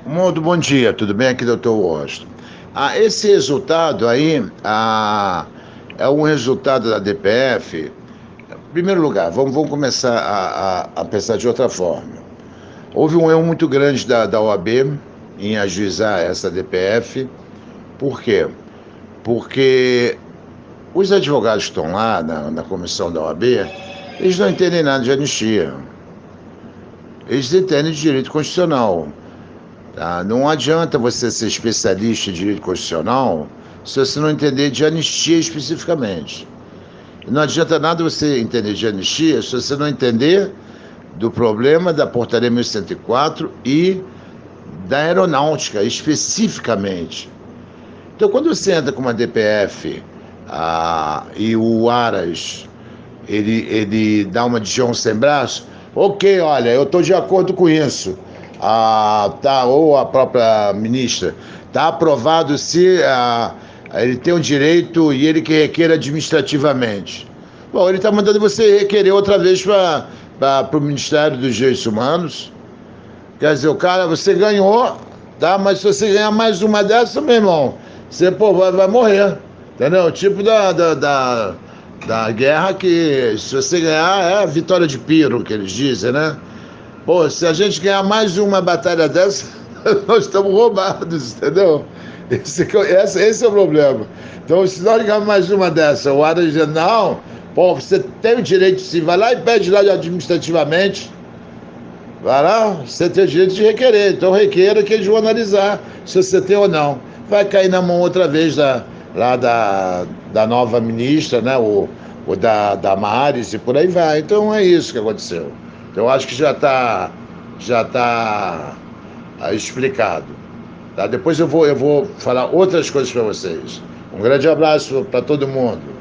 Muito bom dia, tudo bem? Aqui, doutor Washington. Esse resultado aí é um resultado da DPF. Em primeiro lugar, vamos começar a pensar de outra forma. Houve um erro muito grande da OAB em ajuizar essa DPF. Por quê? Porque os advogados que estão lá na comissão da OAB, eles não entendem nada de anistia. Eles entendem de direito constitucional. Tá? Não adianta você ser especialista em direito constitucional se você não entender de anistia especificamente. E não adianta nada você entender de anistia se você não entender do problema da portaria 1104 e da aeronáutica especificamente. Então, quando você entra com uma DPF e o Aras ele dá uma de João sem braço, ok, olha, eu estou de acordo com isso. Ou a própria ministra, está aprovado se ele tem o direito e ele que requer administrativamente. Bom, ele está mandando você requerer outra vez para o Ministério dos Direitos Humanos. Quer dizer, o cara, você ganhou, tá? Mas se você ganhar mais uma dessa, meu irmão, você vai morrer. Entendeu? Tipo da guerra que, se você ganhar, é a vitória de Piro, que eles dizem, né? Pô, se a gente ganhar mais uma batalha dessa, nós estamos roubados, entendeu? Esse é o problema. Então, se nós ganharmos mais uma dessa, o Aras diz, não, pô, você tem o direito, sim, vai lá e pede lá administrativamente, vai lá, você tem o direito de requerer, então requeira que eles vão analisar se você tem ou não. Vai cair na mão outra vez da nova ministra, né, ou da Damares e por aí vai. Então é isso que aconteceu. Eu acho que já tá explicado. Tá? Depois eu vou falar outras coisas para vocês. Um grande abraço para todo mundo.